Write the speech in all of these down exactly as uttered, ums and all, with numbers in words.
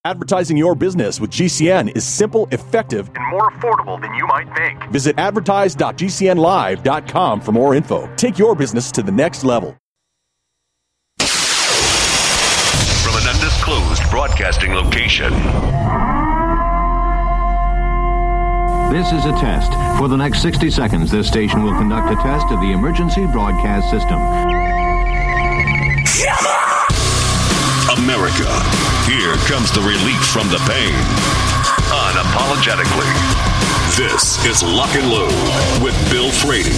Advertising your business with G C N is simple, effective, and more affordable than you might think. Visit advertise dot g c n live dot com for more info. Take your business to the next level. From an undisclosed broadcasting location. This is a test. For the next sixty seconds, this station will conduct a test of the emergency broadcast system. America, here comes the relief from the pain. Unapologetically. This is Lock and Load with Bill Frady.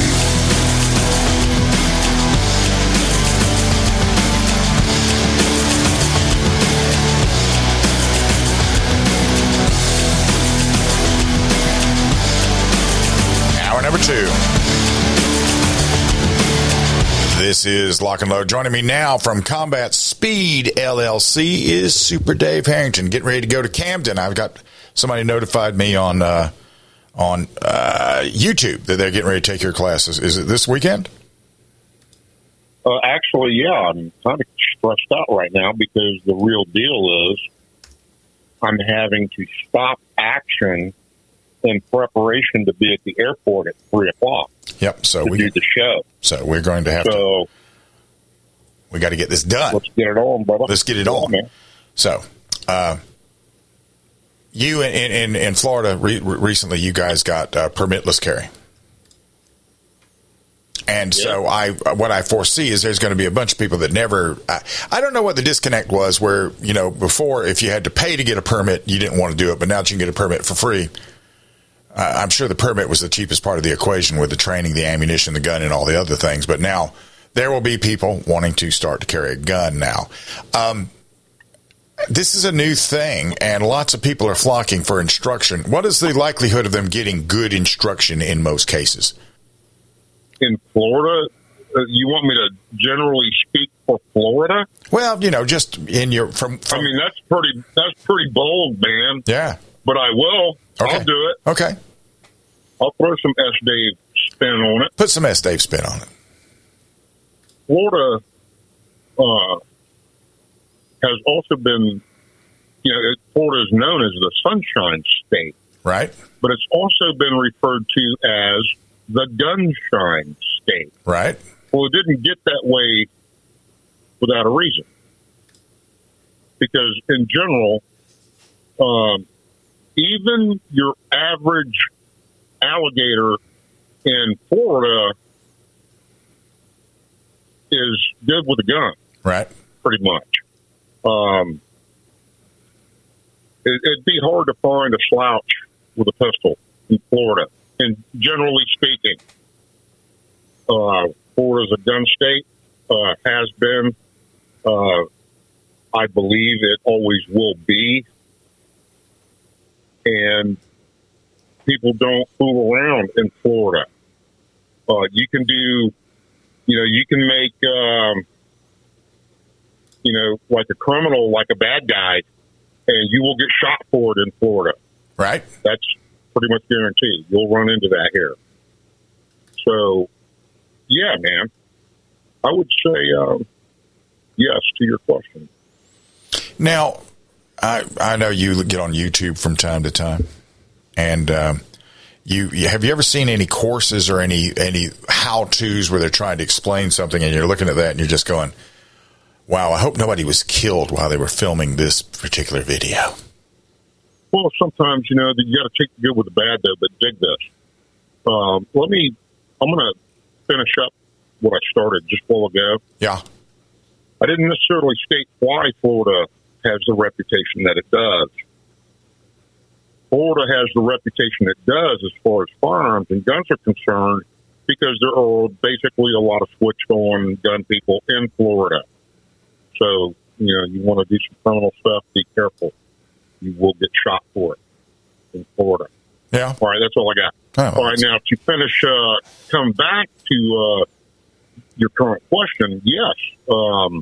Hour number two. This is Lock and Load. Joining me now from Combat Speed L L C is Super Dave Harrington. Getting ready to go to Camden. I've got somebody notified me on uh, on uh, YouTube that they're getting ready to take your classes. Is it this weekend? Uh, actually, yeah. I'm kind of stressed out right now because the real deal is I'm having to stop action in preparation to be at the airport at three o'clock. Yep. So to we do the show. So we're going to have so, to. We got to get this done. Let's get it on, brother. Let's get it yeah, on. Man. So, uh, you in in, in Florida re- recently, you guys got uh, permitless carry, and yeah. so I what I foresee is there's going to be a bunch of people that never. I, I don't know what the disconnect was. Where you know before, if you had to pay to get a permit, you didn't want to do it, but now that you can get a permit for free. Uh, I'm sure the permit was the cheapest part of the equation with the training, the ammunition, the gun, and all the other things. But now there will be people wanting to start to carry a gun now. Um, this is a new thing, and lots of people are flocking for instruction. What is the likelihood of them getting good instruction in most cases? In Florida, uh, you want me to generally speak for Florida? Well, you know, just in your from. from I mean, that's pretty. That's pretty bold, man. Yeah, but I will. Okay. I'll do it. Okay. I'll throw some S. Dave spin on it. Put some S. Dave spin on it. Florida uh, has also been, you know, Florida is known as the Sunshine State. Right. But it's also been referred to as the Gunshine State. Right. Well, it didn't get that way without a reason. Because in general, um, even your average alligator in Florida is good with a gun. Right. Pretty much. Um, it, it'd be hard to find a slouch with a pistol in Florida. And generally speaking, uh, Florida's a gun state, uh, has been. Uh, I believe it always will be. And people don't fool around in Florida. Uh, you can do, you know, you can make, um, you know, like a criminal, like a bad guy, and you will get shot for it in Florida. Right. That's pretty much guaranteed. You'll run into that here. So, yeah, man, I would say um, yes to your question. Now, I I know you get on YouTube from time to time, and um, you, you have you ever seen any courses or any any how tos where they're trying to explain something, and you're looking at that and you're just going, "Wow, I hope nobody was killed while they were filming this particular video." Well, sometimes you know you got to take the good with the bad, though. But dig this. Um, let me. I'm going to finish up what I started just a while ago. Yeah. I didn't necessarily state why Florida has the reputation that it does. Florida has the reputation it does as far as firearms and guns are concerned because there are basically a lot of switched-on gun people in Florida. So, you know, you want to do some criminal stuff, be careful. You will get shot for it in Florida. Yeah. All right, that's all I got. Oh, all right, now, to finish, uh, come back to uh, your current question, yes. Um,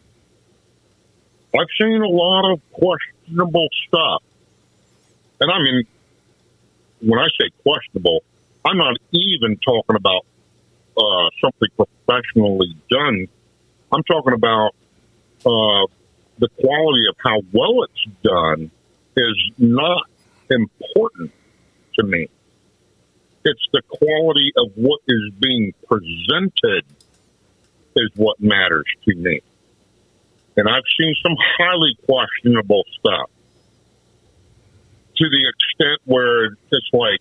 I've seen a lot of questionable stuff. And I mean, when I say questionable, I'm not even talking about uh, something professionally done. I'm talking about uh, the quality of how well it's done is not important to me. It's the quality of what is being presented is what matters to me. And I've seen some highly questionable stuff to the extent where it's like,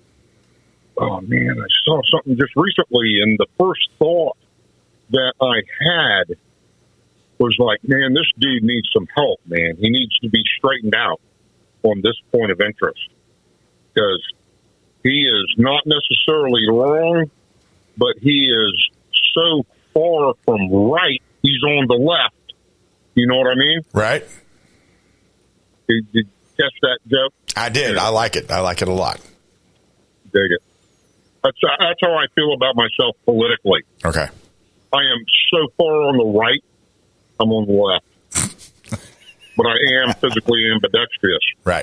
oh man, I saw something just recently, and the first thought that I had was like, man, this dude needs some help, man. He needs to be straightened out on this point of interest, because he is not necessarily wrong, but he is so far from right, he's on the left. You know what I mean? Right. Did, did you catch that joke? I did. I like it. I like it a lot. Dig it. That's, that's how I feel about myself politically. Okay. I am so far on the right, I'm on the left. But I am physically ambidextrous. Right.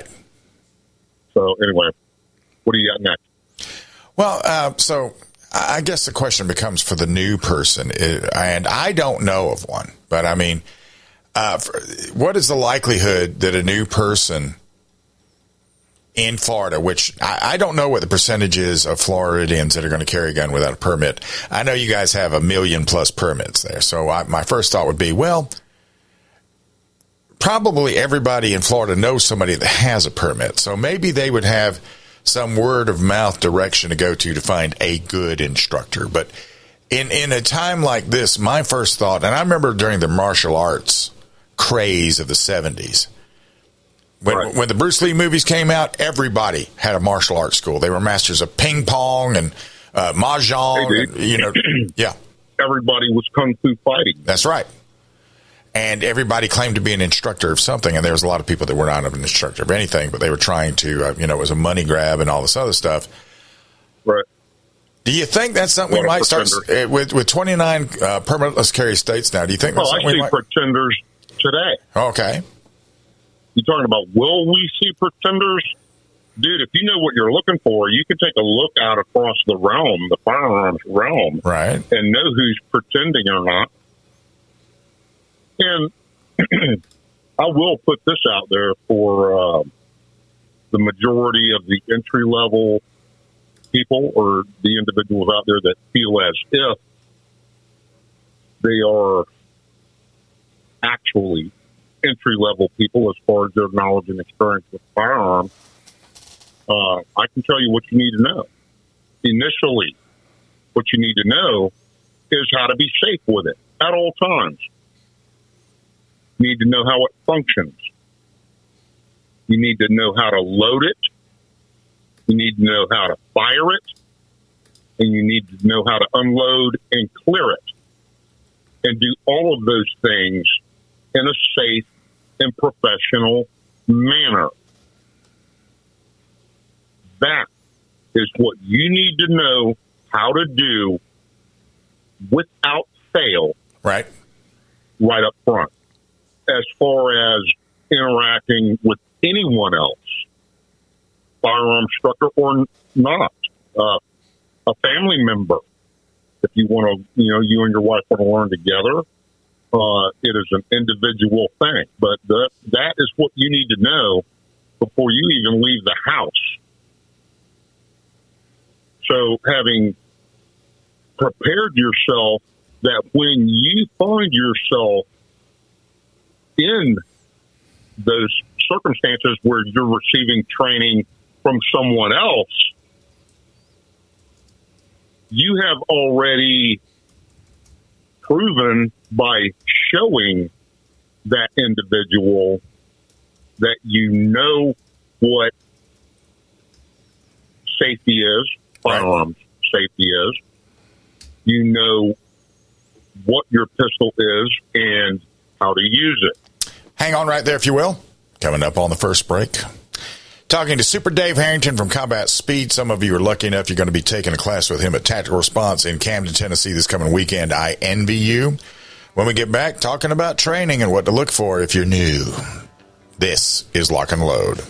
So anyway, what do you got next? Well, uh, so I guess the question becomes for the new person, and I don't know of one, but I mean, uh, what is the likelihood that a new person in Florida, which I, I don't know what the percentage is of Floridians that are going to carry a gun without a permit. I know you guys have a million plus permits there. So I, my first thought would be, well, probably everybody in Florida knows somebody that has a permit. So maybe they would have some word of mouth direction to go to to find a good instructor. But in, in a time like this, my first thought, and I remember during the martial arts craze of the seventies, When, right. when the Bruce Lee movies came out, everybody had a martial arts school. They were masters of ping pong and uh, mahjong. Hey, and, you know, yeah. Everybody was kung fu fighting. That's right. And everybody claimed to be an instructor of something, and there was a lot of people that were not an instructor of anything, but they were trying to, uh, you know, it was a money grab and all this other stuff. Right. Do you think that's something what we might start uh, with? With twenty-nine uh, permitless carry states now? Do you think? Oh, that's I something see we might... pretenders today. Okay. You talking about will we see pretenders? Dude, if you know what you're looking for, you can take a look out across the realm, the firearms realm, right, and know who's pretending or not. And I will put this out there for uh, the majority of the entry-level people or the individuals out there that feel as if they are actually entry-level people as far as their knowledge and experience with firearms. Uh, I can tell you what you need to know. Initially, what you need to know is how to be safe with it at all times. You need to know how it functions. You need to know how to load it. You need to know how to fire it. And you need to know how to unload and clear it. And do all of those things in a safe and professional manner. That is what you need to know how to do without fail. Right. Right up front. As far as interacting with anyone else, firearm instructor or not, uh, a family member. If you want to, you know, you and your wife want to learn together, uh, it is an individual thing. But the, that is what you need to know before you even leave the house. So having prepared yourself that when you find yourself in those circumstances where you're receiving training from someone else, you have already proven by showing that individual that you know what safety is, firearms safety is, you know what your pistol is and how to use it. Hang on right there, if you will. Coming up on the first break. Talking to Super Dave Harrington from Combat Speed. Some of you are lucky enough you're going to be taking a class with him at Tactical Response in Camden, Tennessee this coming weekend. I envy you. When we get back, talking about training and what to look for if you're new. This is Lock and Load.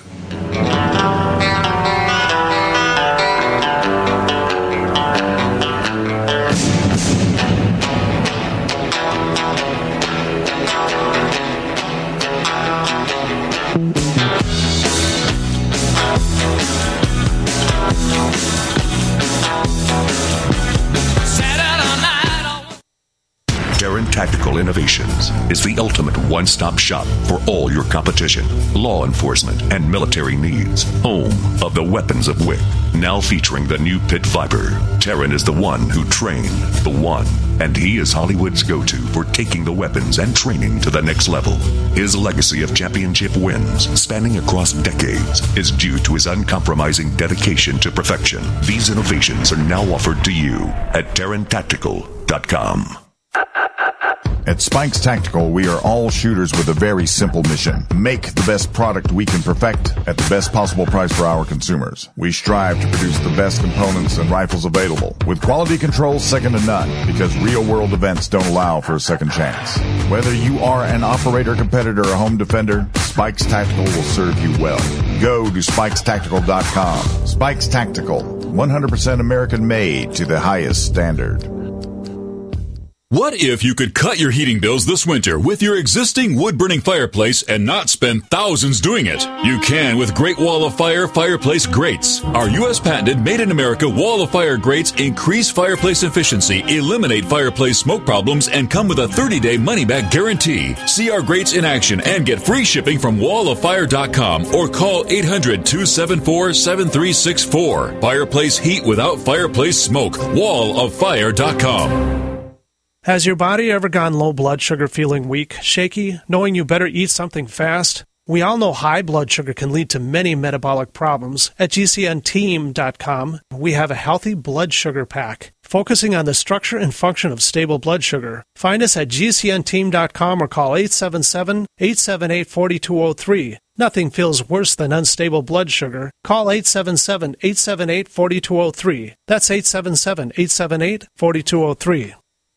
Tactical Innovations is the ultimate one-stop shop for all your competition, law enforcement, and military needs. Home of the weapons of Wick. Now featuring the new pit viper. Terran is the one who trained the one, and he is Hollywood's go-to for taking the weapons and training to the next level. His legacy of championship wins, spanning across decades, is due to his uncompromising dedication to perfection. These innovations are now offered to you at Terran Tactical dot com. At Spikes Tactical, we are all shooters with a very simple mission. Make the best product we can perfect at the best possible price for our consumers. We strive to produce the best components and rifles available, with quality controls second to none, because real-world events don't allow for a second chance. Whether you are an operator, competitor, or home defender, Spikes Tactical will serve you well. Go to Spikes Tactical dot com. Spikes Tactical, one hundred percent American-made to the highest standard. What if you could cut your heating bills this winter with your existing wood-burning fireplace and not spend thousands doing it? You can with Great Wall of Fire fireplace grates. Our U S patented made-in-America Wall of Fire grates increase fireplace efficiency, eliminate fireplace smoke problems, and come with a thirty-day money-back guarantee. See our grates in action and get free shipping from wall of fire dot com or call eight hundred, two seven four, seven three six four. Fireplace heat without fireplace smoke. wall of fire dot com. Has your body ever gone low blood sugar, feeling weak, shaky, knowing you better eat something fast? We all know high blood sugar can lead to many metabolic problems. At G C N team dot com, we have a healthy blood sugar pack, focusing on the structure and function of stable blood sugar. Find us at G C N team dot com or call eight seven seven, eight seven eight, four two zero three. Nothing feels worse than unstable blood sugar. Call eight seven seven, eight seven eight, four two zero three. That's eight seven seven, eight seven eight, four two zero three.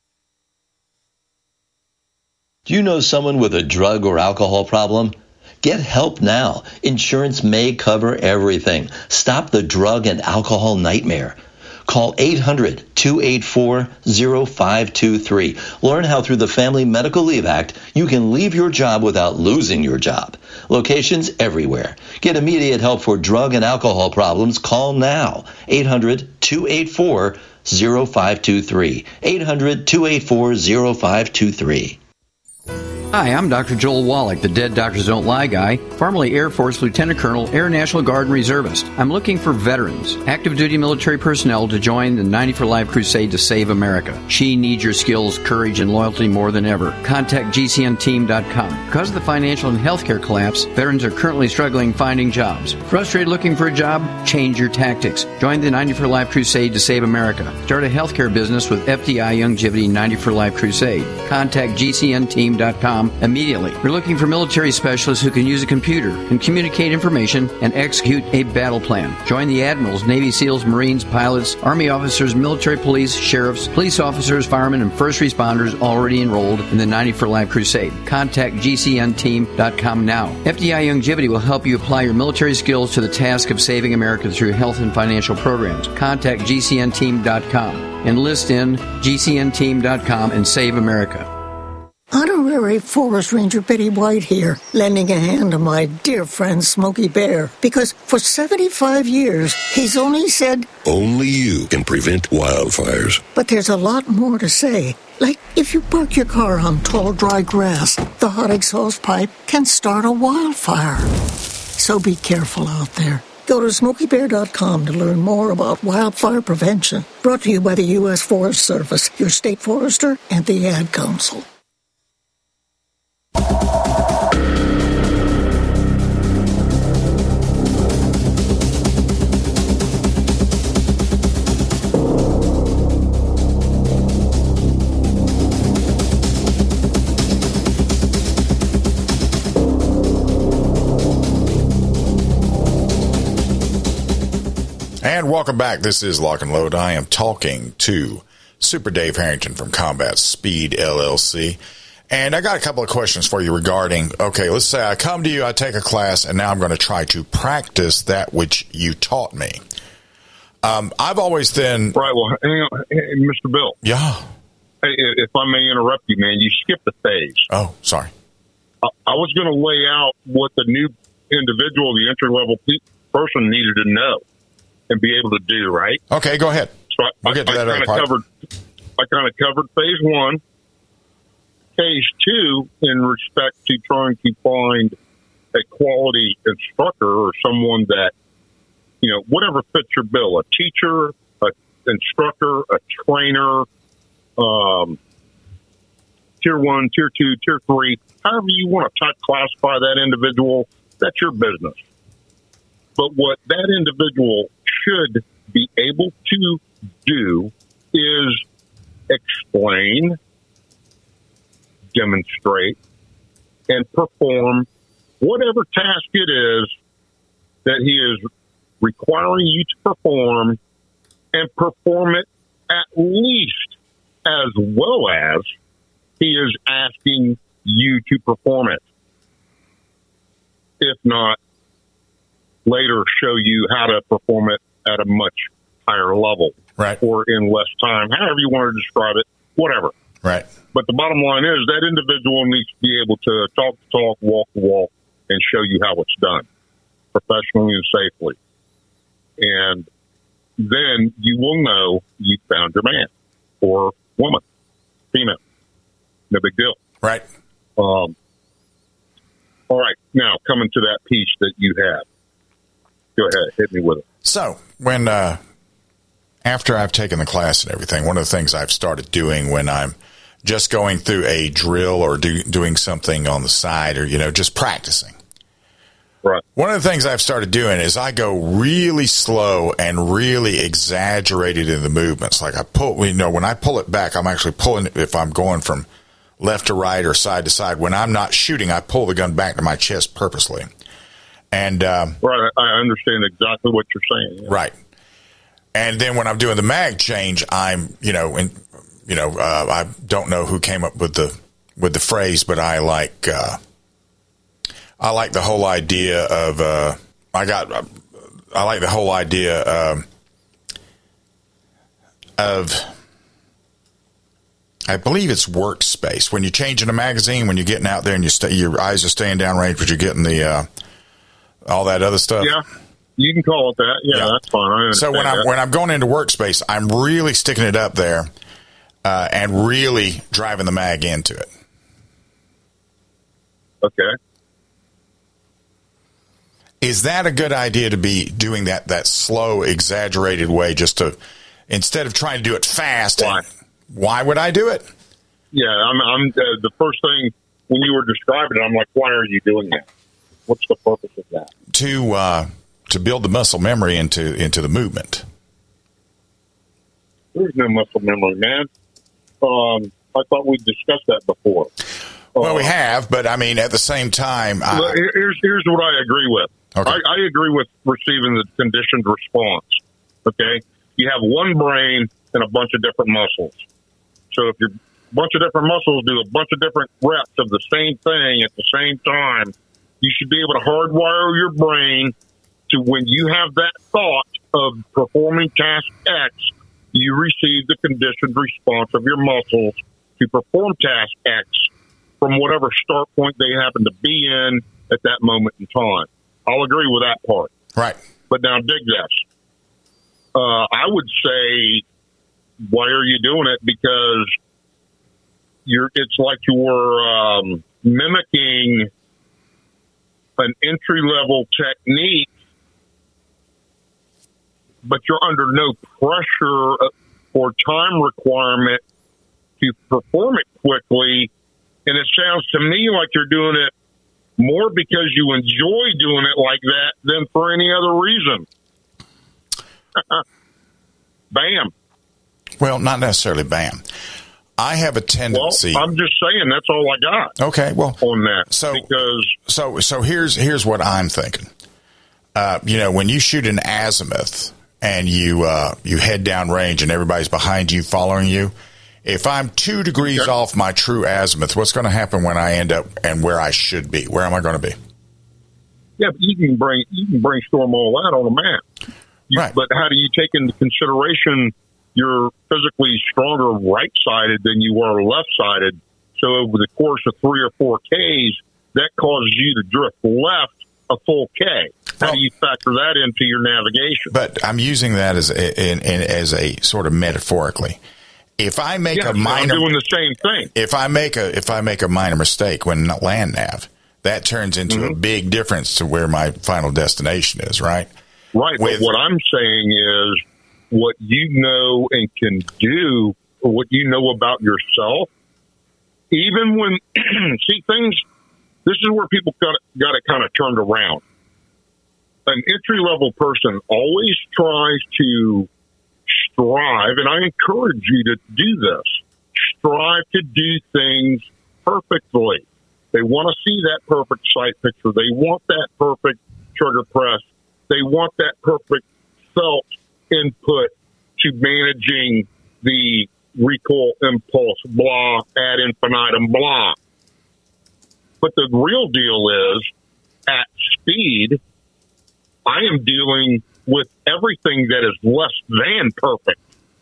Do you know someone with a drug or alcohol problem? Get help now. Insurance may cover everything. Stop the drug and alcohol nightmare. Call eight hundred, two eight four, zero five two three. Learn how through the Family Medical Leave Act you can leave your job without losing your job. Locations everywhere. Get immediate help for drug and alcohol problems. Call now. eight hundred, two eight four, zero five two three. eight hundred, two eight four, zero five two three. Hi, I'm Doctor Joel Wallach, the Dead Doctors Don't Lie guy, formerly Air Force Lieutenant Colonel, Air National Guard and Reservist. I'm looking for veterans, active duty military personnel to join the ninety for Life crusade to save America. She needs your skills, courage, and loyalty more than ever. Contact G C N team dot com. Because of the financial and healthcare collapse, veterans are currently struggling finding jobs. Frustrated looking for a job? Change your tactics. Join the ninety for Life crusade to save America. Start a healthcare business with F D I Youngevity ninety for Life crusade. Contact G C N team dot com immediately. We're looking for military specialists who can use a computer and communicate information and execute a battle plan. Join the admirals, Navy SEALs, Marines, pilots, Army officers, military police, sheriffs, police officers, firemen, and first responders already enrolled in the ninety for Life crusade. Contact G C N team dot com now. F D I Youngevity will help you apply your military skills to the task of saving America through health and financial programs. Contact G C N team dot com. Enlist in G C N team dot com and save America. Honorary Forest Ranger Betty White here, lending a hand to my dear friend Smokey Bear, because for seventy-five years, he's only said, only you can prevent wildfires. But there's a lot more to say. Like, if you park your car on tall, dry grass, the hot exhaust pipe can start a wildfire. So be careful out there. Go to smokey bear dot com to learn more about wildfire prevention. Brought to you by the U S Forest Service, your state forester, and the Ad Council. And welcome back. This is Lock and Load. I am talking to Super Dave Harrington from Combat Speed L L C. And I got a couple of questions for you regarding, okay, let's say I come to you, I take a class, and now I'm going to try to practice that which you taught me. Um, I've always then... Right, well, hang on, hey, Mister Bill. Yeah. Hey, if I may interrupt you, man, you skipped a phase. Oh, sorry. I, I was going to lay out what the new individual, the entry-level pe- person needed to know and be able to do, right? Okay, go ahead. So I, we'll get to I, that I kind of part. covered. I kind of covered phase one. case, too, in respect to trying to find a quality instructor or someone that, you know, whatever fits your bill, a teacher, an instructor, a trainer, um, tier one, tier two, tier three, however you want to type classify that individual, that's your business. But what that individual should be able to do is explain, demonstrate, and perform whatever task it is that he is requiring you to perform, and perform it at least as well as he is asking you to perform it. If not, later show you how to perform it at a much higher level. Right. Or in less time, however you want to describe it, whatever. Right. But the bottom line is that individual needs to be able to talk the talk, walk the walk, and show you how it's done professionally and safely. And then you will know you found your man or woman, female. No big deal. Right. Um, all right. Now, coming to that piece that you had. Go ahead. Hit me with it. So, when, uh, after I've taken the class and everything, one of the things I've started doing when I'm just going through a drill or do, doing something on the side or, you know, just practicing. Right. One of the things I've started doing is I go really slow and really exaggerated in the movements. Like I pull, you know, when I pull it back, I'm actually pulling it if I'm going from left to right or side to side. When I'm not shooting, I pull the gun back to my chest purposely. And, um, right. I understand exactly what you're saying. Yeah. Right. And then when I'm doing the mag change, I'm, you know, and, you know, uh, I don't know who came up with the, with the phrase, but I like, uh, I like the whole idea of, uh, I got, uh, I like the whole idea, um, of, I believe it's workspace. When you're changing a magazine, when you're getting out there and you stay, your eyes are staying downrange, but you're getting the, uh, all that other stuff. Yeah. You can call it that. Yeah, yeah. That's fine. I so when I'm, that. when I'm going into workspace, I'm really sticking it up there, uh, and really driving the mag into it. Okay. Is that a good idea to be doing that, that slow, exaggerated way just to, instead of trying to do it fast? Why? Why would I do it? Yeah, I'm, I'm uh, the first thing when you were describing it, I'm like, why are you doing that? What's the purpose of that? To, uh, to build the muscle memory into, into the movement. There's no muscle memory, man. Um, I thought we discussed that before. Well, uh, we have, but I mean, at the same time, I, here's, here's what I agree with. Okay. I, I agree with receiving the conditioned response. Okay. You have one brain and a bunch of different muscles. So if your bunch of different muscles do a bunch of different reps of the same thing at the same time, you should be able to hardwire your brain to when you have that thought of performing task X, you receive the conditioned response of your muscles to perform task X from whatever start point they happen to be in at that moment in time. I'll agree with that part. Right. But now dig this. Uh, I would say, why are you doing it? Because you're, it's like you're um, mimicking an entry-level technique, but you're under no pressure or time requirement to perform it quickly. And it sounds to me like you're doing it more because you enjoy doing it like that than for any other reason. Bam. Well, not necessarily bam. I have a tendency. Well, I'm just saying that's all I got. Okay, well, on that. So, because so, so here's here's what I'm thinking. Uh, you know, when you shoot an azimuth and you uh, you head down range and everybody's behind you, following you. If I'm two degrees okay. off my true azimuth, what's going to happen when I end up and where I should be? Where am I going to be? Yeah, but you can bring you can brainstorm all that on a map. You, right. But how do you take into consideration you're physically stronger right-sided than you are left-sided? So over the course of three or four Ks, that causes you to drift left a full K. How well, do you factor that into your navigation? But I'm using that as a, in, in, as a sort of metaphorically. if I make yeah, a minor, I'm doing the same thing. If I make a if I make a minor mistake when land nav, that turns into mm-hmm. a big difference to where my final destination is. Right. Right. With, but what I'm saying is, what you know and can do, or what you know about yourself, even when see things. This is where people got got it kind of turned around. An entry-level person always tries to strive, and I encourage you to do this, strive to do things perfectly. They want to see that perfect sight picture. They want that perfect trigger press. They want that perfect felt input to managing the recoil impulse, blah, ad infinitum, blah. But the real deal is, at speed, I am dealing with everything that is less than perfect.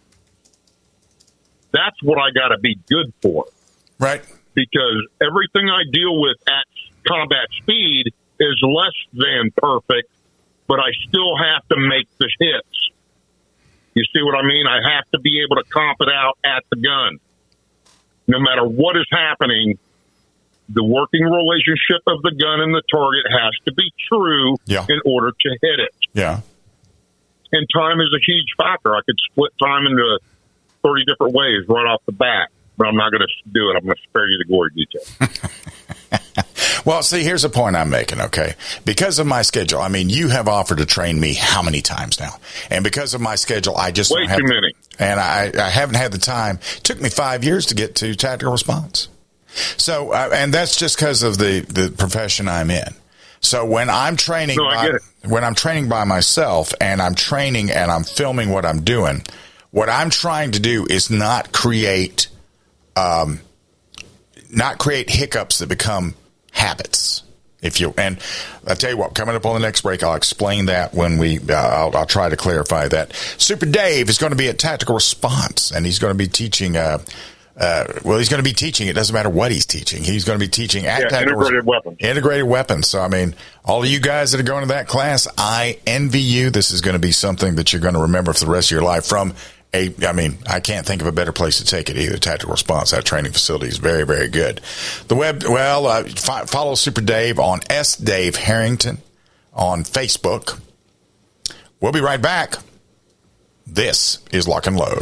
That's what I got to be good for. Right. Because everything I deal with at combat speed is less than perfect, but I still have to make the hits. You see what I mean? I have to be able to comp it out at the gun. No matter what is happening, the working relationship of the gun and the target has to be true yeah. in order to hit it. Yeah. And time is a huge factor. I could split time into thirty different ways right off the bat, but I'm not going to do it. I'm going to spare you the gory details. Well, see, here's the point I'm making, okay? Because of my schedule, I mean, you have offered to train me how many times now? And because of my schedule, I just Way don't have too many. And I, I haven't had the time. It took me five years to get to tactical response. So, uh, and that's just because of the, the profession I'm in. So when I'm training, no, I by, get it. when I'm training by myself and I'm training and I'm filming what I'm doing, what I'm trying to do is not create, um, not create hiccups that become habits. If you, and I'll tell you what, coming up on the next break, I'll explain that when we, uh, I'll, I'll try to clarify that. Super Dave is going to be at Tactical Response, and he's going to be teaching, uh, Uh, well, he's going to be teaching. It doesn't matter what he's teaching. He's going to be teaching at yeah, integrated weapons. Integrated weapons. So, I mean, all of you guys that are going to that class, I envy you. This is going to be something that you're going to remember for the rest of your life. From a, I mean, I can't think of a better place to take it either. Tactical Response. That training facility is very, very good. The web, well, uh, fi- follow Super Dave on S. Dave Harrington on Facebook. We'll be right back. This is Lock and Load.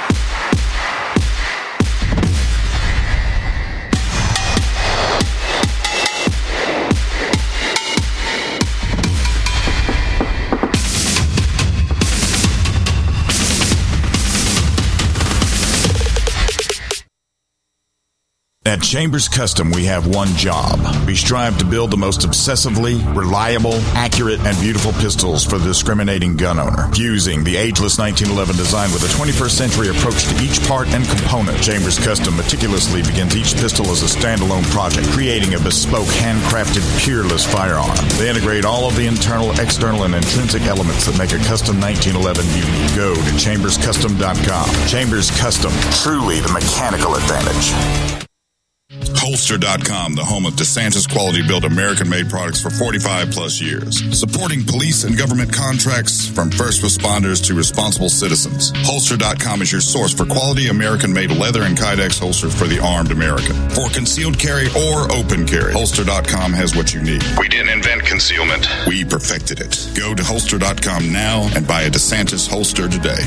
At Chambers Custom, we have one job. We strive to build the most obsessively reliable, accurate, and beautiful pistols for the discriminating gun owner. Fusing the ageless nineteen eleven design with a twenty-first century approach to each part and component, Chambers Custom meticulously begins each pistol as a standalone project, creating a bespoke, handcrafted, peerless firearm. They integrate all of the internal, external, and intrinsic elements that make a custom nineteen eleven unique. Go to chambers custom dot com. Chambers Custom, truly the mechanical advantage. Holster dot com, the home of DeSantis quality built American-made products for forty-five plus years. Supporting police and government contracts from first responders to responsible citizens. Holster dot com is your source for quality American-made leather and Kydex holsters for the armed American. For concealed carry or open carry, Holster dot com has what you need. We didn't invent concealment. We perfected it. Go to Holster dot com now and buy a DeSantis holster today.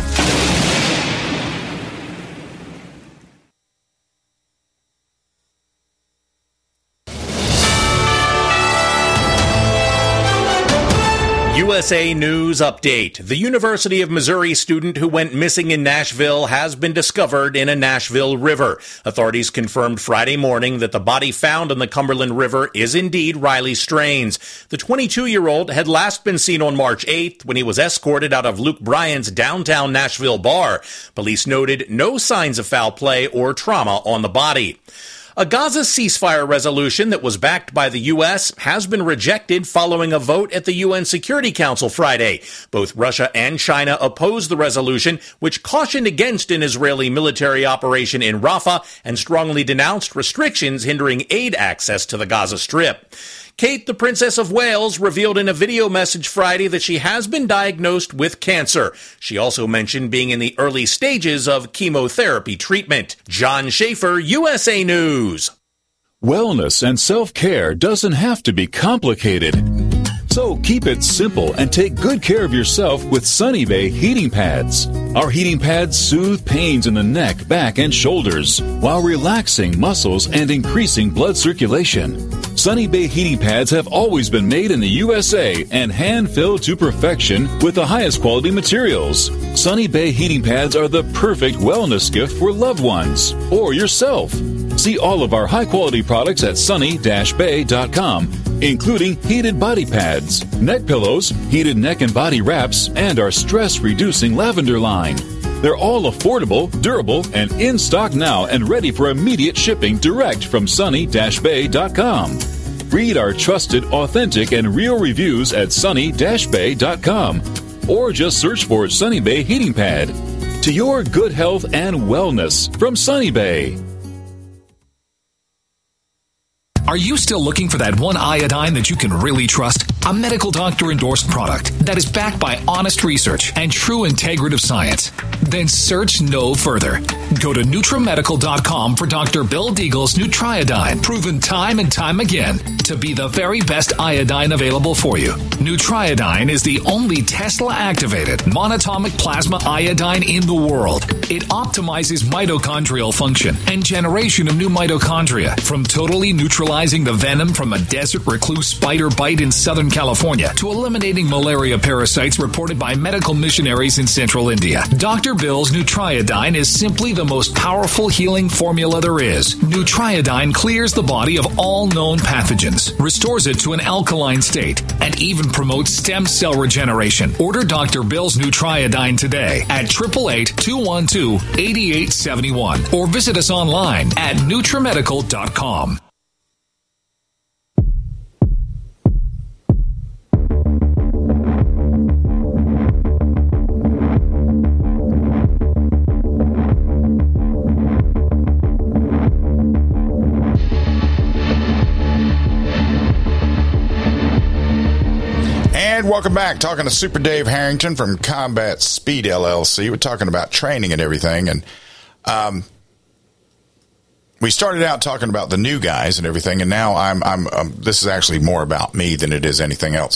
U S A News Update. The University of Missouri student who went missing in Nashville has been discovered in a Nashville river. Authorities confirmed Friday morning that the body found in the Cumberland River is indeed Riley Strains. The twenty-two-year-old had last been seen on March eighth when he was escorted out of Luke Bryan's downtown Nashville bar. Police noted no signs of foul play or trauma on the body. A Gaza ceasefire resolution that was backed by the U S has been rejected following a vote at the U N Security Council Friday. Both Russia and China opposed the resolution, which cautioned against an Israeli military operation in Rafah and strongly denounced restrictions hindering aid access to the Gaza Strip. Kate, the Princess of Wales, revealed in a video message Friday that she has been diagnosed with cancer. She also mentioned being in the early stages of chemotherapy treatment. John Schaefer, U S A News. Wellness and self-care doesn't have to be complicated. So keep it simple and take good care of yourself with Sunny Bay heating pads. Our heating pads soothe pains in the neck, back, and shoulders while relaxing muscles and increasing blood circulation. Sunny Bay heating pads have always been made in the U S A and hand-filled to perfection with the highest quality materials. Sunny Bay heating pads are the perfect wellness gift for loved ones or yourself. See all of our high-quality products at sunny dash bay dot com, including heated body pads, neck pillows, heated neck and body wraps, and our stress-reducing lavender line. They're all affordable, durable, and in stock now and ready for immediate shipping direct from sunny dash bay dot com. Read our trusted, authentic, and real reviews at sunny dash bay dot com or just search for Sunny Bay Heating Pad. To your good health and wellness from Sunny Bay. Are you still looking for that one iodine that you can really trust? A medical doctor endorsed product that is backed by honest research and true integrative science? Then search no further. Go to NutriMedical dot com for Doctor Bill Deagle's Nutriodine, proven time and time again to be the very best iodine available for you. Nutriodine is the only Tesla-activated monatomic plasma iodine in the world. It optimizes mitochondrial function and generation of new mitochondria from totally neutralizing the venom from a desert recluse spider bite in Southern California to eliminating malaria parasites reported by medical missionaries in central India. Doctor Bill's Nutriodine is simply the most powerful healing formula there is. Nutriodine clears the body of all known pathogens, restores it to an alkaline state, and even promotes stem cell regeneration. Order Doctor Bill's Nutriodine today at eight eight eight, two one two, eight eight seven one or visit us online at NutriMedical dot com. And welcome back. Talking to Super Dave Harrington from Combat Speed L L C. We're talking about training and everything. And um, we started out talking about the new guys and everything. And now I'm, I'm, um, this is actually more about me than it is anything else.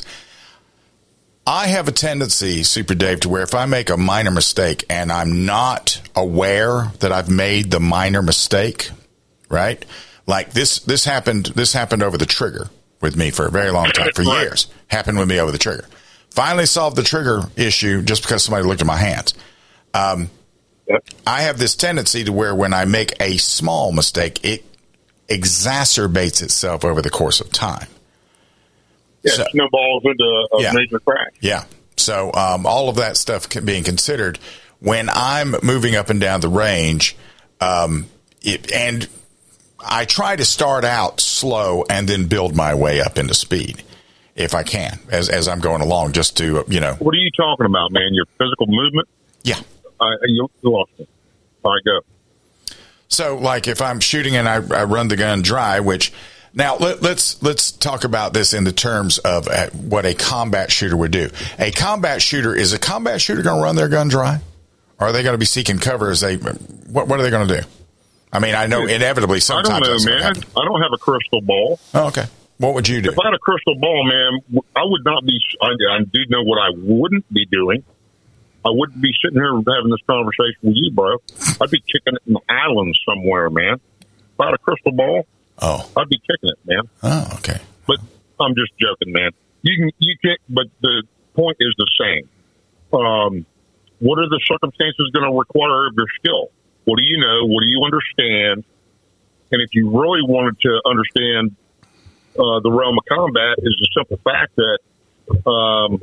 I have a tendency, Super Dave, to where if I make a minor mistake and I'm not aware that I've made the minor mistake, right? Like this, this happened, this happened over the trigger with me for a very long time, for years. Happened with me over the trigger. Finally solved the trigger issue just because somebody looked at my hands. Um, yep. I have this tendency to where when I make a small mistake, it exacerbates itself over the course of time. Yeah, so, snowballs into a yeah, major crack. Yeah. So um, all of that stuff being considered, when I'm moving up and down the range, um, it, and I try to start out slow and then build my way up into speed if I can, as as I'm going along, just to, you know. What are you talking about, man? Your physical movement? Yeah. Uh, you lost me. All right, go. So, like, if I'm shooting and I, I run the gun dry, which now let, let's let's talk about this in the terms of uh, what a combat shooter would do. A combat shooter, is a combat shooter going to run their gun dry? Or are they going to be seeking cover as they, what, what are they going to do? I mean, I know inevitably sometimes. I don't know, man. I don't have a crystal ball. Oh, okay. What would you do? If I had a crystal ball, man, I would not be, I, I do know what I wouldn't be doing. I wouldn't be sitting here having this conversation with you, bro. I'd be kicking it in the islands somewhere, man. If I had a crystal ball, oh, I'd be kicking it, man. Oh, okay. But I'm just joking, man. You can, you can't, but the point is the same. Um, what are the circumstances going to require of your skill? What do you know? What do you understand? And if you really wanted to understand uh, the realm of combat, is the simple fact that um,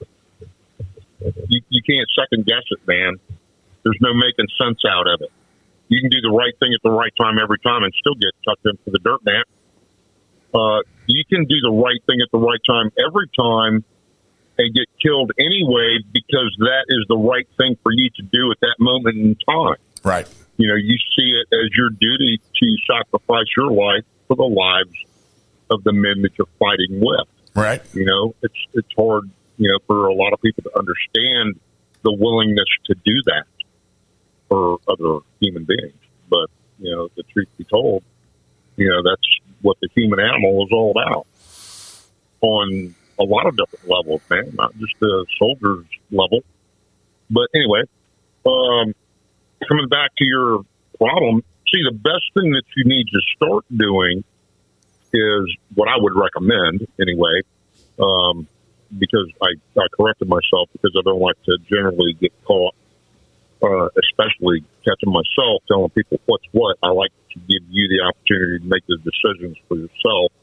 you, you can't second guess it, man. There's no making sense out of it. You can do the right thing at the right time every time and still get tucked into the dirt, man. Uh, you can do the right thing at the right time every time and get killed anyway because that is the right thing for you to do at that moment in time. Right. You know, you see it as your duty to sacrifice your life for the lives of the men that you're fighting with. Right. You know, it's it's hard, you know, for a lot of people to understand the willingness to do that for other human beings. But, you know, the truth be told, you know, that's what the human animal is all about on a lot of different levels, man, not just the soldier's level. But anyway, um, coming back to your problem, see, the best thing that you need to start doing is what I would recommend anyway, um, because I, I corrected myself because I don't like to generally get caught, uh, especially catching myself telling people what's what. I like to give you the opportunity to make the decisions for yourself.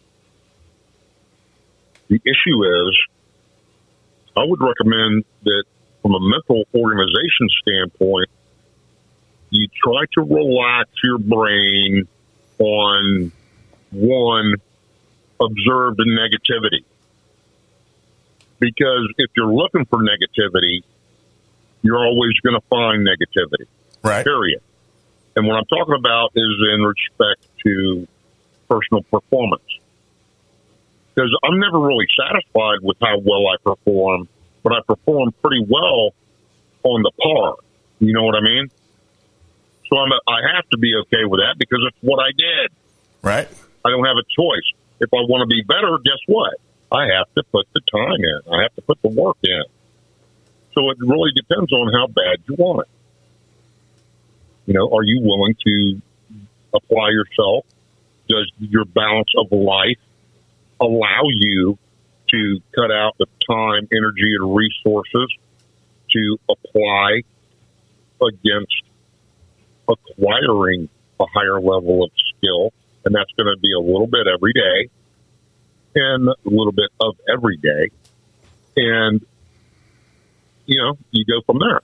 The issue is, I would recommend that from a mental organization standpoint, you try to relax your brain on, one, observed negativity. Because if you're looking for negativity, you're always going to find negativity. Right. Period. And what I'm talking about is in respect to personal performance. Because I'm never really satisfied with how well I perform, but I perform pretty well on the par. You know what I mean? So I'm a, I have to be okay with that because it's what I did. Right. I don't have a choice. If I want to be better, guess what? I have to put the time in. I have to put the work in. So it really depends on how bad you want it. You know, are you willing to apply yourself? Does your balance of life allow you to cut out the time, energy, and resources to apply against acquiring a higher level of skill? And that's going to be a little bit every day and a little bit of every day. And, you know, you go from there.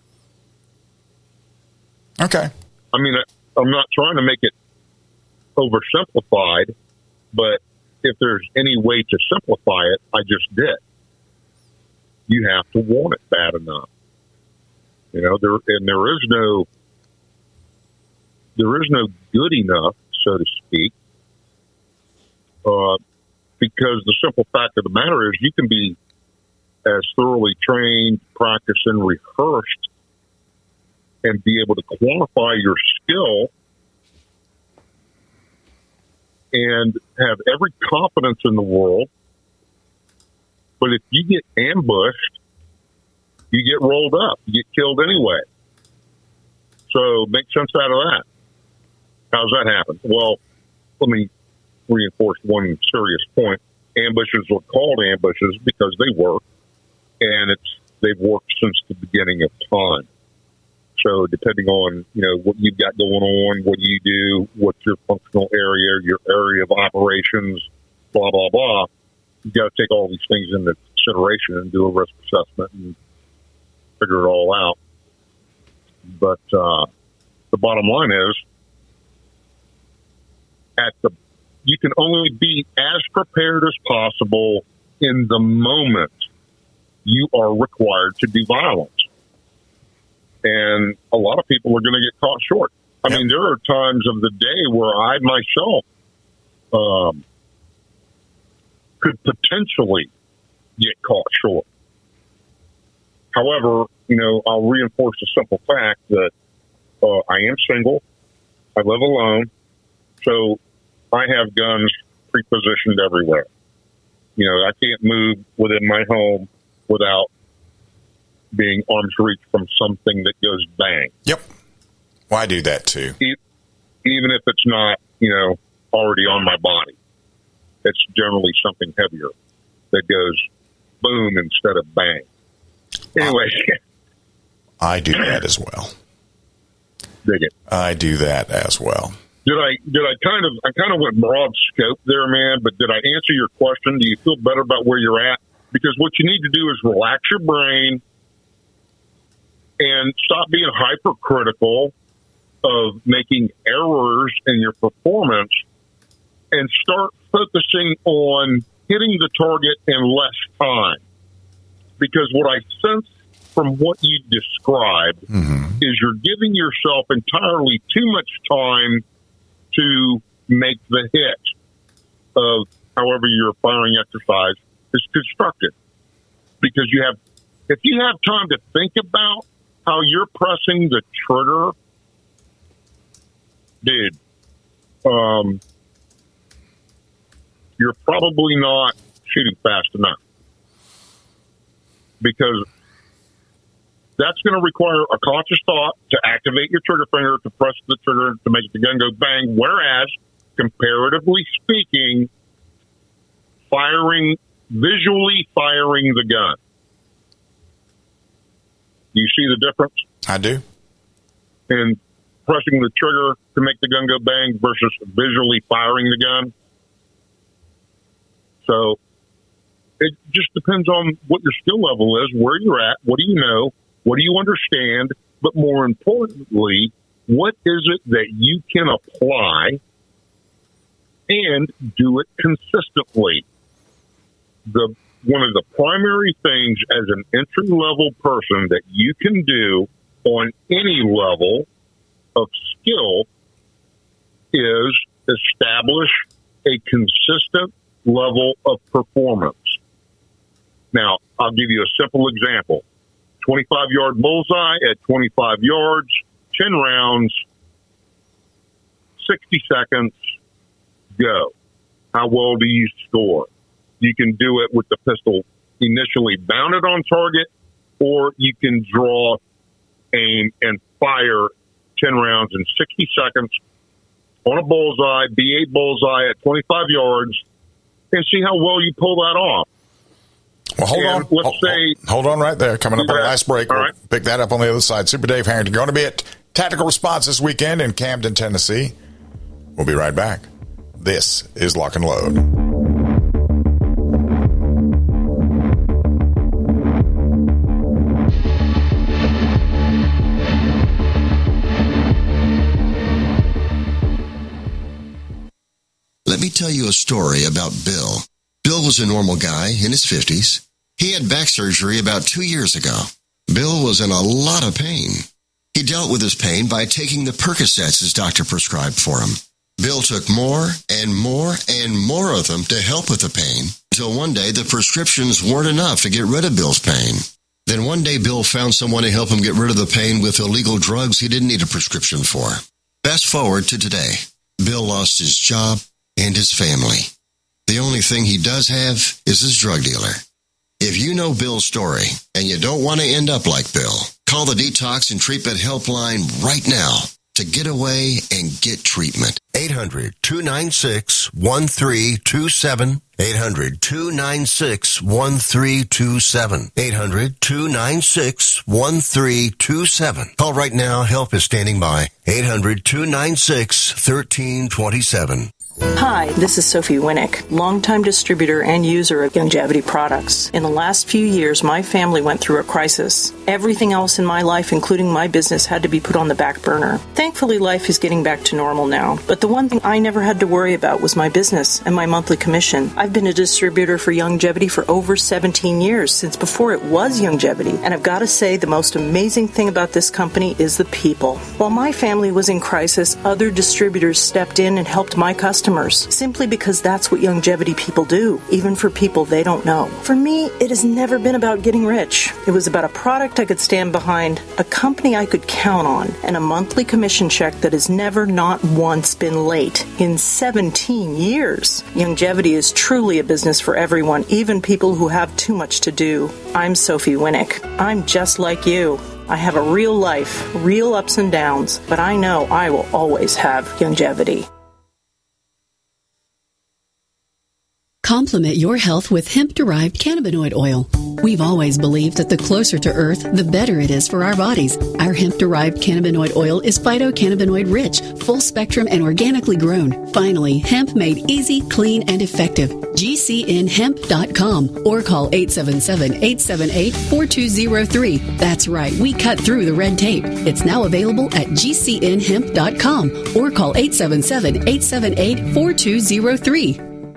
Okay. I mean, I'm not trying to make it oversimplified, but if there's any way to simplify it, I just did. You have to want it bad enough. You know, there and there is no there is no good enough, so to speak, uh, because the simple fact of the matter is you can be as thoroughly trained, practiced, and rehearsed and be able to quantify your skill and have every confidence in the world. But if you get ambushed, you get rolled up, you get killed anyway. So make sense out of that. How's that happen? Well, let me reinforce one serious point. Ambushes are called ambushes because they work, and it's they've worked since the beginning of time. So depending on, you know, what you've got going on, what do you do, what's your functional area, your area of operations, blah, blah, blah, you've got to take all these things into consideration and do a risk assessment and figure it all out. But uh, the bottom line is, at the you can only be as prepared as possible in the moment you are required to do violence. And a lot of people are going to get caught short. I yep. mean, there are times of the day where I myself um, could potentially get caught short. However, you know, I'll reinforce the simple fact that uh, I am single. I live alone. So I have guns pre-positioned everywhere. You know, I can't move within my home without being arm's reach from something that goes bang. Yep. Well, I do that too. Even if it's not, you know, already on my body. It's generally something heavier that goes boom instead of bang. Anyway. I do that as well. Dig it. I do that as well. Did I did I kind of I kind of went broad scope there, man, but did I answer your question? Do you feel better about where you're at? Because what you need to do is relax your brain and stop being hypercritical of making errors in your performance and start focusing on hitting the target in less time. Because what I sense from what you described mm-hmm. is you're giving yourself entirely too much time to make the hit of however your firing exercise is constructed. Because you have, if you have time to think about how you're pressing the trigger, dude, um, you're probably not shooting fast enough. Because that's going to require a conscious thought to activate your trigger finger, to press the trigger, to make the gun go bang. Whereas, comparatively speaking, firing, visually firing the gun. Do you see the difference? I do. In pressing the trigger to make the gun go bang versus visually firing the gun. So it just depends on what your skill level is, where you're at, what do you know, what do you understand, but more importantly, what is it that you can apply and do it consistently? The one of the primary things as an entry-level person that you can do on any level of skill is establish a consistent level of performance. Now, I'll give you a simple example. twenty-five yard bullseye at twenty-five yards, ten rounds, sixty seconds, go. How well do you score? You can do it with the pistol initially mounted on target, or you can draw, aim, and fire ten rounds in sixty seconds on a bullseye, B eight bullseye at twenty-five yards, and see how well you pull that off. Well, hold and on. Let's hold, say, hold on right there. Coming up on the last break. All we'll right. pick that up on the other side. Super Dave Harrington going to be at Tactical Response this weekend in Camden, Tennessee. We'll be right back. This is Lock and Load. Let me tell you a story about Bill. Bill was a normal guy in his fifties. He had back surgery about two years ago. Bill was in a lot of pain. He dealt with his pain by taking the Percocets his doctor prescribed for him. Bill took more and more and more of them to help with the pain, until one day the prescriptions weren't enough to get rid of Bill's pain. Then one day Bill found someone to help him get rid of the pain with illegal drugs he didn't need a prescription for. Fast forward to today. Bill lost his job and his family. The only thing he does have is his drug dealer. If you know Bill's story and you don't want to end up like Bill, call the Detox and Treatment Helpline right now to get away and get treatment. eight hundred, two nine six, one three two seven. eight hundred, two nine six, one three two seven. eight hundred, two nine six, one three two seven. Call right now. Help is standing by. eight hundred, two nine six, one three two seven. Hi, this is Sophie Winnick, longtime distributor and user of Youngevity products. In the last few years, my family went through a crisis. Everything else in my life, including my business, had to be put on the back burner. Thankfully, life is getting back to normal now. But the one thing I never had to worry about was my business and my monthly commission. I've been a distributor for Youngevity for over seventeen years, since before it was Youngevity. And I've got to say, the most amazing thing about this company is the people. While my family was in crisis, other distributors stepped in and helped my customers. Simply because that's what Youngevity people do, even for people they don't know. For me, it has never been about getting rich. It was about a product I could stand behind, a company I could count on, and a monthly commission check that has never not once been late in seventeen years. Youngevity is truly a business for everyone, even people who have too much to do. I'm Sophie Winnick. I'm just like you. I have a real life, real ups and downs, but I know I will always have Youngevity. Complement your health with hemp-derived cannabinoid oil. We've always believed that the closer to Earth, the better it is for our bodies. Our hemp-derived cannabinoid oil is phytocannabinoid rich, full spectrum, and organically grown. Finally, hemp made easy, clean, and effective. G C N hemp dot com or call eight seven seven, eight seven eight, four two zero three. That's right, we cut through the red tape. It's now available at G C N hemp dot com or call eight seven seven, eight seven eight, four two zero three.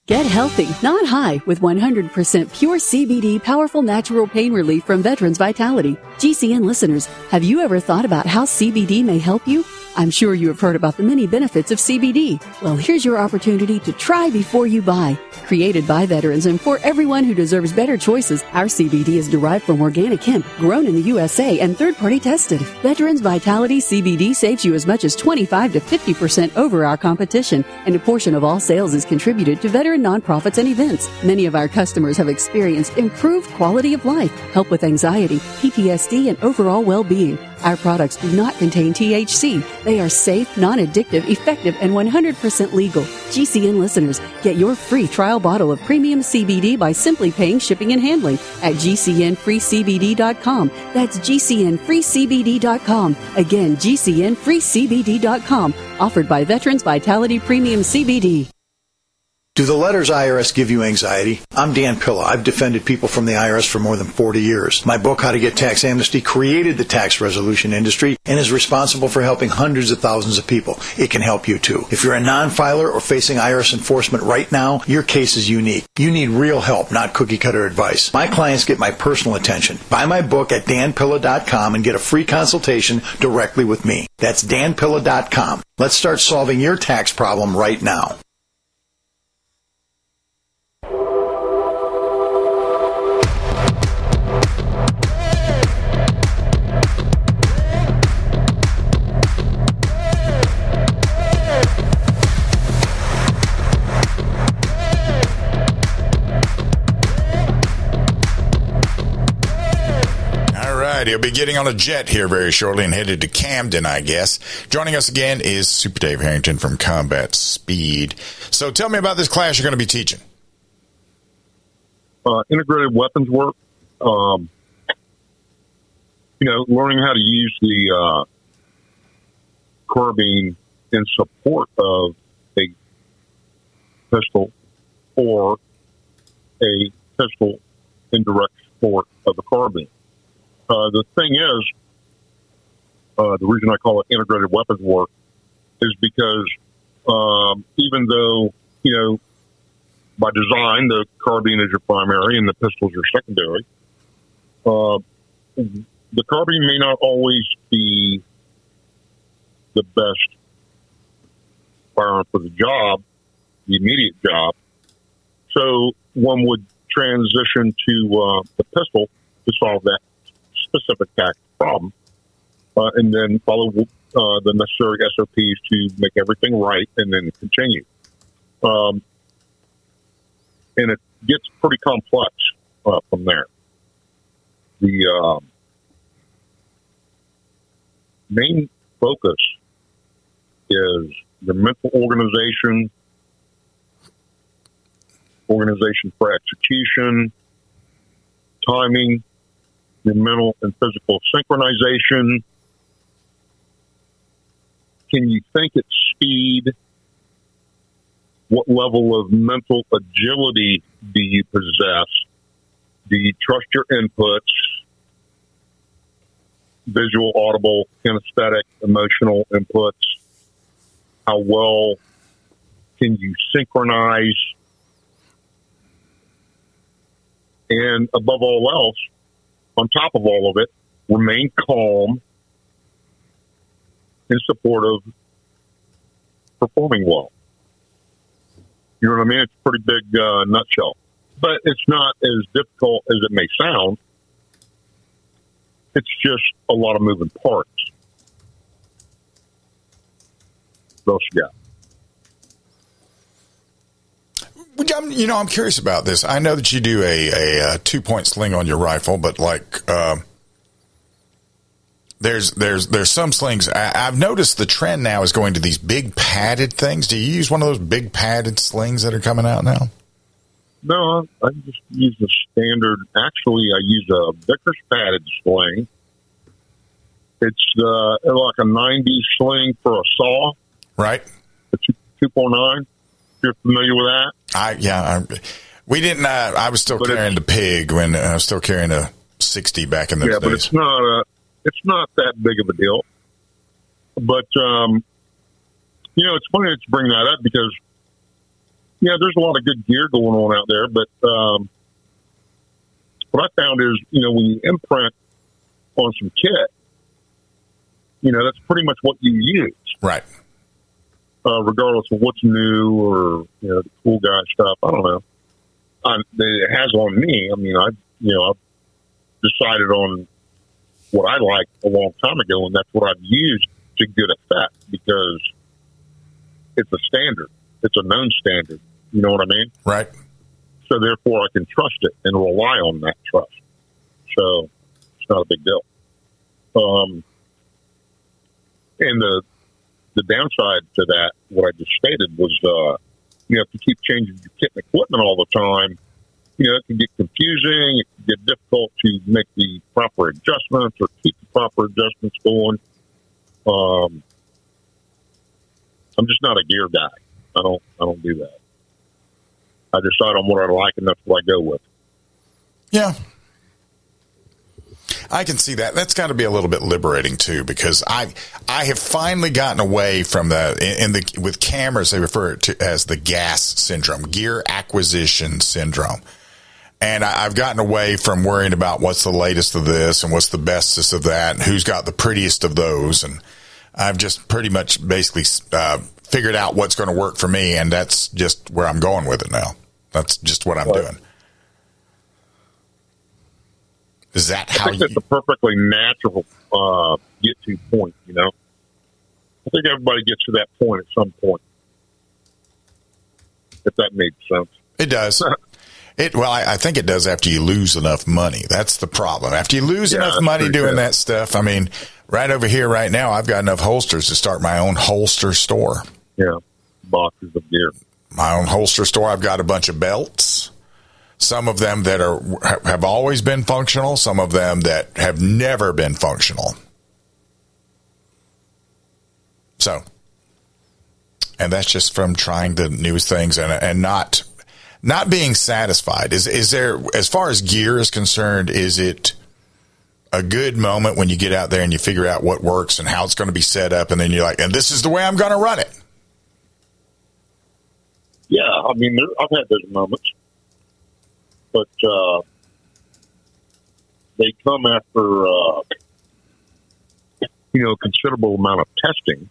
Get healthy, not high, with one hundred percent pure C B D powerful natural pain relief from Veterans Vitality. G C N listeners, have you ever thought about how C B D may help you? I'm sure you have heard about the many benefits of C B D. Well, here's your opportunity to try before you buy. Created by veterans and for everyone who deserves better choices, our C B D is derived from organic hemp, grown in the U S A and third-party tested. Veterans Vitality C B D saves you as much as twenty-five to fifty percent over our competition, and a portion of all sales is contributed to veteran nonprofits and events. Many of our customers have experienced improved quality of life, help with anxiety, P T S D, and overall well-being. Our products do not contain T H C. They are safe, non-addictive, effective, and one hundred percent legal. G C N listeners, get your free trial bottle of premium C B D by simply paying shipping and handling at G C N free C B D dot com. That's G C N free C B D dot com. Again, G C N free C B D dot com. Offered by Veterans Vitality Premium C B D. Do the letters I R S give you anxiety? I'm Dan Pilla. I've defended people from the I R S for more than forty years. My book, How to Get Tax Amnesty, created the tax resolution industry and is responsible for helping hundreds of thousands of people. It can help you too. If you're a non-filer or facing I R S enforcement right now, your case is unique. You need real help, not cookie-cutter advice. My clients get my personal attention. Buy my book at dan pilla dot com and get a free consultation directly with me. That's dan pilla dot com. Let's start solving your tax problem right now. He'll be getting on a jet here very shortly and headed to Camden, I guess. Joining us again is Super Dave Harrington from Combat Speed. So tell me about this class you're going to be teaching. Uh, integrated weapons work. Um, you know, learning how to use the uh, carbine in support of a pistol or a pistol in direct support of a carbine. Uh, the thing is, uh, the reason I call it integrated weapons work is because um, even though, you know, by design, the carbine is your primary and the pistols are secondary, uh, the carbine may not always be the best firearm for the job, the immediate job. So one would transition to uh, the pistol to solve that specific tax problem, uh, and then follow uh, the necessary S O Ps to make everything right, and then continue. Um, and it gets pretty complex uh, from there. The uh, main focus is the mental organization, organization for execution, timing, your mental and physical synchronization. Can you think at speed? What level of mental agility do you possess? Do you trust your inputs? Visual, audible, kinesthetic, emotional inputs? How well can you synchronize? And above all else, on top of all of it, remain calm in support of performing well. You know what I mean? It's a pretty big uh, nutshell. But it's not as difficult as it may sound. It's just a lot of moving parts. What else you got? I'm, you know, I'm curious about this. I know that you do a, a, a two-point sling on your rifle, but like uh, there's there's there's some slings. I, I've noticed the trend now is going to these big padded things. Do you use one of those big padded slings that are coming out now? No, I just use the standard. Actually, I use a Vickers padded sling. It's uh, like a ninety sling for a saw. Right. A two point nine. You're familiar with that? I yeah. I, we didn't. Uh, I was still but carrying the pig when uh, I was still carrying a sixty back in those yeah, days. Yeah, but it's not. A, it's not that big of a deal. But um, you know, it's funny that you bring that up because yeah, there's a lot of good gear going on out there, but um, what I found is, you know, when you imprint on some kit, you know, that's pretty much what you use. Right. Uh, regardless of what's new or, you know, the cool guy stuff. I don't know. I, it has on me. I mean, I, you know, I've decided on what I like a long time ago, and that's what I've used to good effect because it's a standard. It's a known standard. You know what I mean? Right. So therefore I can trust it and rely on that trust. So it's not a big deal. Um, and the, the downside to that, what I just stated was, uh, you have to keep changing your kit and equipment all the time. You know, it can get confusing. It can get difficult to make the proper adjustments or keep the proper adjustments going. Um, I'm just not a gear guy. I don't, I don't do that. I decide on what I like, and that's what I go with. Yeah. I can see that. That's got to be a little bit liberating too, because I I have finally gotten away from the in, in the with cameras they refer to as the GAS syndrome, gear acquisition syndrome, and I, I've gotten away from worrying about what's the latest of this and what's the bestest of that and who's got the prettiest of those, and I've just pretty much basically uh, figured out what's going to work for me, and that's just where I'm going with it now. That's just what I'm right. doing. Is that I how think you... that's a perfectly natural uh, get-to point, you know? I think everybody gets to that point at some point, if that made sense. It does. It Well, I, I think it does after you lose enough money. That's the problem. After you lose Yeah, enough money doing true. that stuff, I mean, right over here right now, I've got enough holsters to start my own holster store. Yeah, boxes of gear. My own holster store. I've got a bunch of belts. Some of them that are have always been functional, some of them that have never been functional. So, and that's just from trying the newest things and and not not being satisfied. Is is there, as far as gear is concerned, is it a good moment when you get out there and you figure out what works and how it's going to be set up, and then you're like, and this is the way I'm going to run it? Yeah, I mean, there, I've had those moments. But uh, they come after, uh, you know, a considerable amount of testing.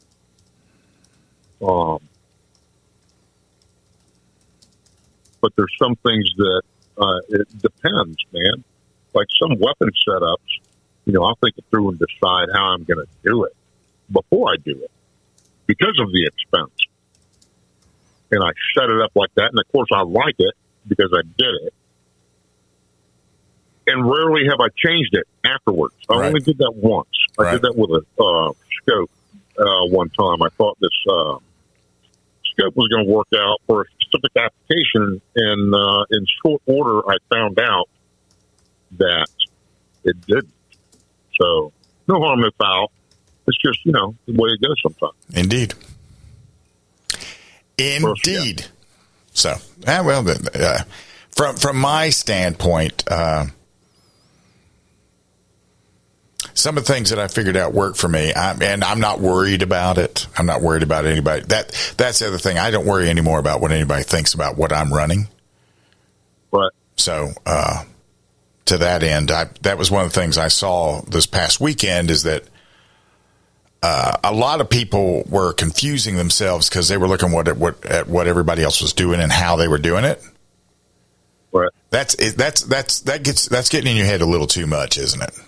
Um, but there's some things that uh, it depends, man. Like some weapon setups, you know, I'll think it through and decide how I'm going to do it before I do it because of the expense. And I set it up like that. And, of course, I like it because I did it. And rarely have I changed it afterwards. I right. only did that once. I right. did that with a uh, scope uh, one time. I thought this uh, scope was going to work out for a specific application, and uh, in short order, I found out that it didn't. So, no harm, no foul. It's just, you know, the way it goes sometimes. Indeed. Indeed. So, ah, well, uh, from from my standpoint, uh, some of the things that I figured out work for me, I, and I'm not worried about it. I'm not worried about anybody. That that's the other thing. I don't worry anymore about what anybody thinks about what I'm running. Right. So, uh, to that end, I, that was one of the things I saw this past weekend is that uh, a lot of people were confusing themselves because they were looking what, what, at what everybody else was doing and how they were doing it. Right. That's that's that's that gets that's getting in your head a little too much, isn't it?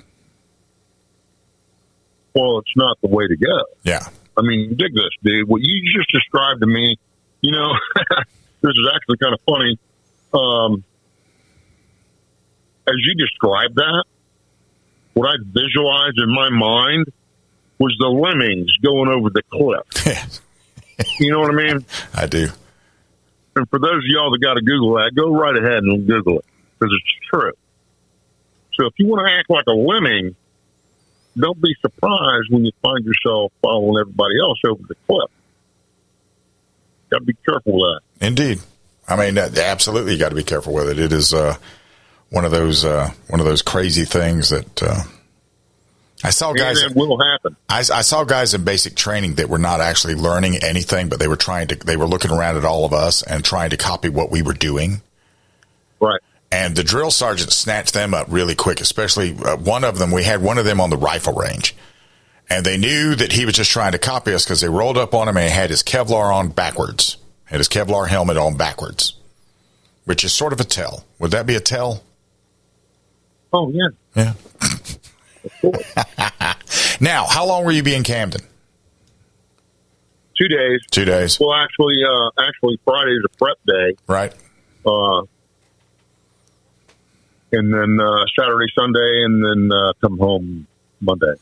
Well, it's not the way to go. Yeah. I mean, dig this, dude. What you just described to me, you know, this is actually kind of funny. Um, as you described that, what I visualized in my mind was the lemmings going over the cliff. You know what I mean? I do. And for those of y'all that got to Google that, go right ahead and Google it because it's true. So if you want to act like a lemming, don't be surprised when you find yourself following everybody else over the cliff. Got to be careful with that. Indeed. I mean, absolutely, you got to be careful with it. It is uh, one of those uh, one of those crazy things that uh, I saw guys. And it will happen. I, I saw guys in basic training that were not actually learning anything, but they were trying to. They were looking around at all of us and trying to copy what we were doing. Right. And the drill sergeant snatched them up really quick. Especially uh, one of them. We had one of them on the rifle range, and they knew that he was just trying to copy us because they rolled up on him and he had his Kevlar on backwards, had his Kevlar helmet on backwards, which is sort of a tell. Would that be a tell? Oh yeah. Yeah. Now, how long will you be in Camden? Two days. Two days. Well, actually, uh, actually, Friday's a prep day. Right. Uh, and then uh, Saturday, Sunday, and then uh, come home Monday.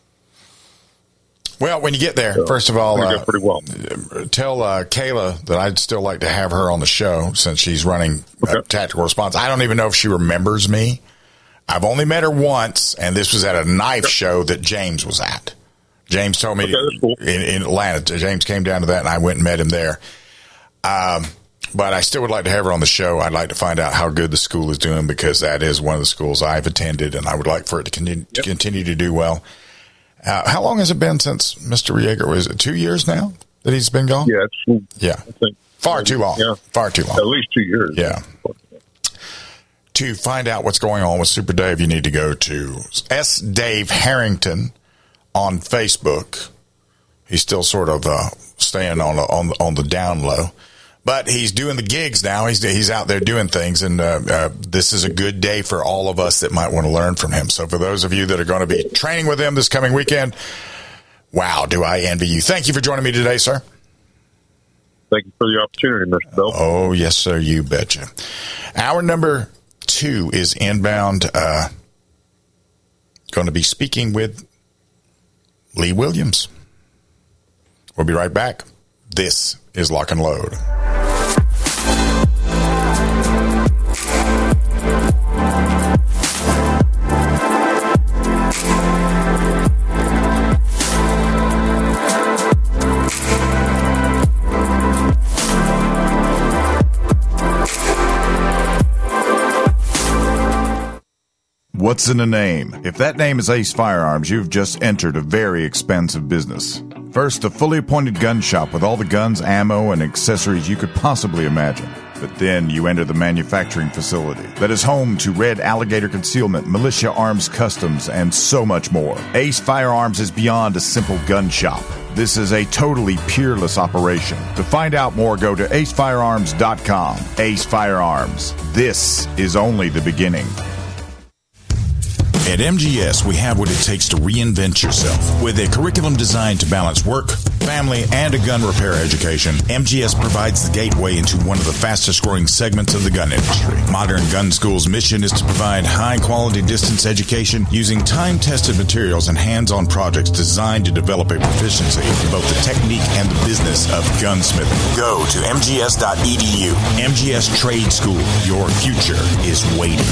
Well, when you get there, so, first of all, uh, pretty well. tell uh, Kayla that I'd still like to have her on the show since she's running okay. uh, tactical response. I don't even know if she remembers me. I've only met her once, and this was at a knife show that James was at. James told me okay, to, cool. in, in Atlanta. James came down to that, and I went and met him there. Um, but I still would like to have her on the show. I'd like to find out how good the school is doing because that is one of the schools I've attended, and I would like for it to continue, yep. to, continue to do well. Uh, how long has it been since Mister Yeager? Was it two years now that he's been gone? Yeah, it's, yeah, I think far too long. Yeah. Far too long. At least two years. Yeah. To find out what's going on with Super Dave, you need to go to S. Dave Harrington on Facebook. He's still sort of uh, staying on the, on the, on the down low, but he's doing the gigs now. He's he's out there doing things, and uh, uh, this is a good day for all of us that might want to learn from him. So for those of you that are going to be training with him this coming weekend, wow, do I envy you. Thank you for joining me today, sir. Thank you for the opportunity, Mister Bill. Oh, yes, sir, you betcha. Hour number two is inbound. Uh, going to be speaking with Lee Williams. We'll be right back. This is Lock and Load. What's in a name? If that name is Ace Firearms, you've just entered a very expansive business. First, a fully appointed gun shop with all the guns, ammo, and accessories you could possibly imagine. But then you enter the manufacturing facility that is home to Red Alligator Concealment, Militia Arms Customs, and so much more. Ace Firearms is beyond a simple gun shop. This is a totally peerless operation. To find out more, go to ace firearms dot com. Ace Firearms. This is only the beginning. At M G S, we have what it takes to reinvent yourself. With a curriculum designed to balance work, family, and a gun repair education, M G S provides the gateway into one of the fastest growing segments of the gun industry. Modern Gun School's mission is to provide high-quality distance education using time-tested materials and hands-on projects designed to develop a proficiency in both the technique and the business of gunsmithing. Go to m g s dot e d u. M G S Trade School. Your future is waiting.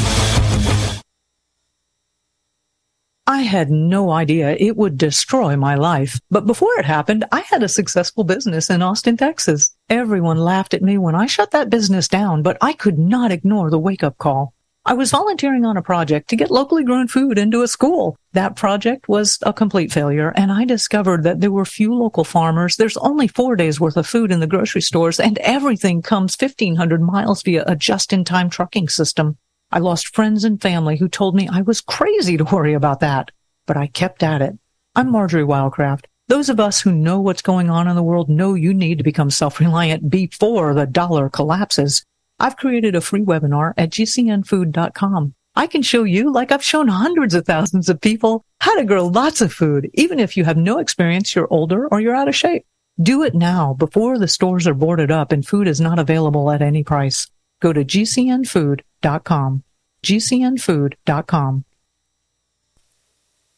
I had no idea it would destroy my life. But before it happened, I had a successful business in Austin, Texas. Everyone laughed at me when I shut that business down, but I could not ignore the wake-up call. I was volunteering on a project to get locally grown food into a school. That project was a complete failure, and I discovered that there were few local farmers. There's only four days worth of food in the grocery stores, and everything comes fifteen hundred miles via a just-in-time trucking system. I lost friends and family who told me I was crazy to worry about that, but I kept at it. I'm Marjorie Wildcraft. Those of us who know what's going on in the world know you need to become self-reliant before the dollar collapses. I've created a free webinar at g c n food dot com. I can show you, like I've shown hundreds of thousands of people, how to grow lots of food, even if you have no experience, you're older, or you're out of shape. Do it now before the stores are boarded up and food is not available at any price. Go to g c n food dot com. g c n food dot com.